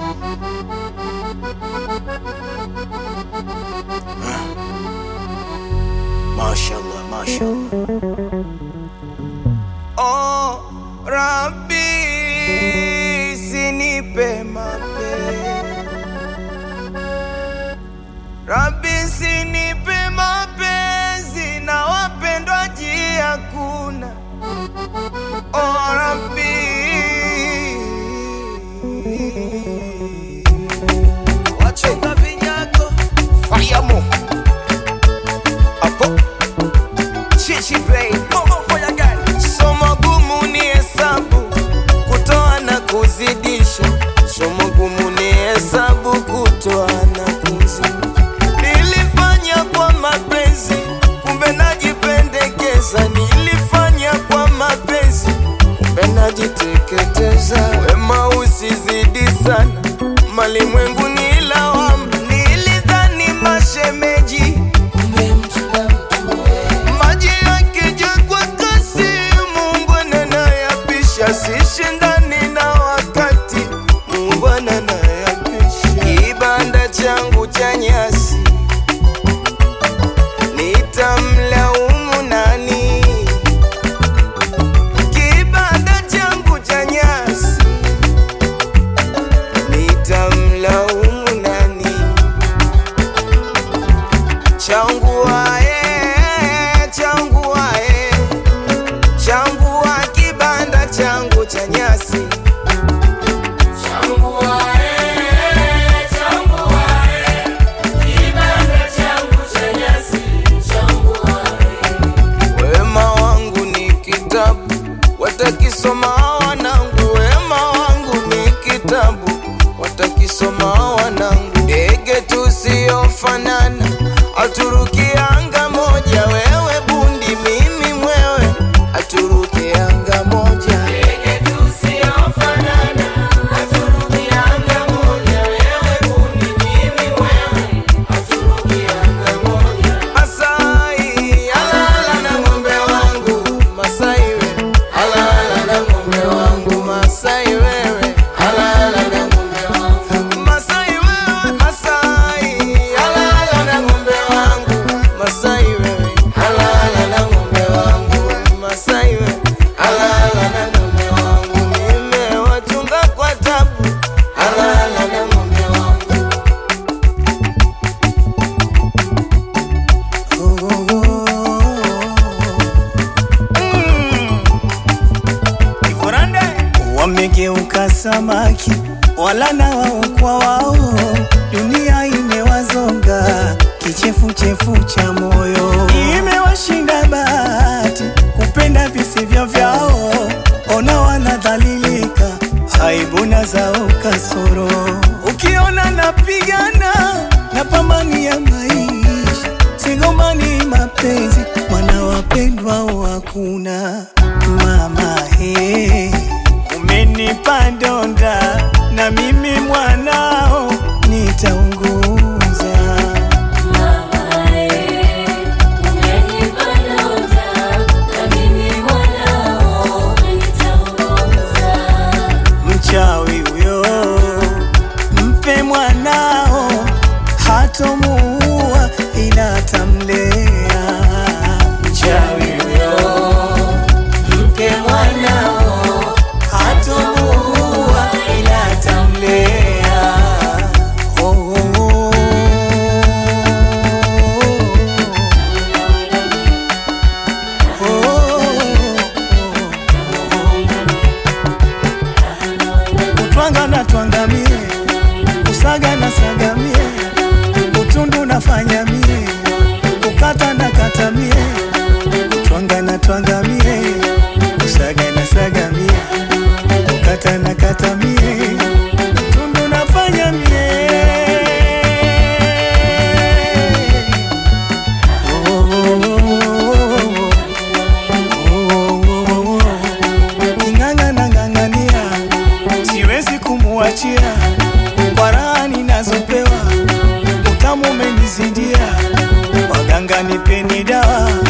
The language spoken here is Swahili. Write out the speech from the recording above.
Mashallah, mashallah. Oh Rabbi, sinipe mapenzi. Rabbi, sinipe mapenzi na wapendwaji hakuna. Oh Rabbi, wachonga vinyago Fayamo Apo Chichi Bay Momo for your girl. Somo gumu ni hesabu, kutoa na kuzidisha. Somo gumu ni hesabu, kutoa na kuzidisha. Nilifanya kwa mapenzi, kumbe najipendekeza. Nilifanya kwa mapenzi, kumbe najiteketeza. Wema usizidi sana, malimwengu ni lawama. Nilidhani mashemeji, kumbe mtu na mtu. Maji yakija kwa kasi, Mungu anayapisha. Sishindani na wakati, Mungu anayapisha. Kibanda changu cha nyasi, nitamlaumu nani? Kibanda changu cha nyasi, nitamlaumu nani? Changua changua kibanda changu cha nyasi. Wema wangu ni kitabu, watakisoma wanangu. Wema wangu ni kitabu, watakisoma wanangu. Ndege tusiofanana, aturuki anga moja. Wewe bundi, mimi mwewe, aturuki anga moja. Ndege tusiofanana, aturuki anga moja. Wewe bundi, mimi mwewe, aturuki anga moja. Masai, alala na ng'ombe wangu. Masai wewe, alala na ng'ombe wangu. Masai wewe, alala na ng'ombe wangu. Masai wewe, Masai, alala na ng'ombe wangu. Masai wewe, alala na ng'ombe wangu. Masai wewe, alala na ng'ombe wangu. Nimewachunga kwa tabu, alala na ng'ombe wangu. Iforande wamegeuka samaki, wala na wao kwa wao. Dunia imewazonga, kichefuchefu cha moyo. Imewashinda bahati, kupenda visivyo vyao. Ona wanadhalilika, aibu na zao kasoro. Ukiona napigana, napambania maisha. Sigombani mapenzi, wana wapendwa hakuna. Mama he, umenipa donda, na mimi mwanao nitaunguza. Mchawi huyo, mpe mwanao, hatomuua ila atamlea. Mchawi huyo, mpe mwanao, hatomuua ila atamlea. Oh, oh, oh. Kutwanga na twangamie, kusaga na sagamie, utundu nafanya mie, kukata na kata mie. Kutwanga na twangamie, kusaga na sagamie, kukata na kata mie, utundu nafanya mie. Oh, oh, oh, oh. Ng'ang'a na ng'ang'ania, siwezi kumuachia. Kwa raha ninazopewa, utamu umenizidia. Waganga nipeni dawa,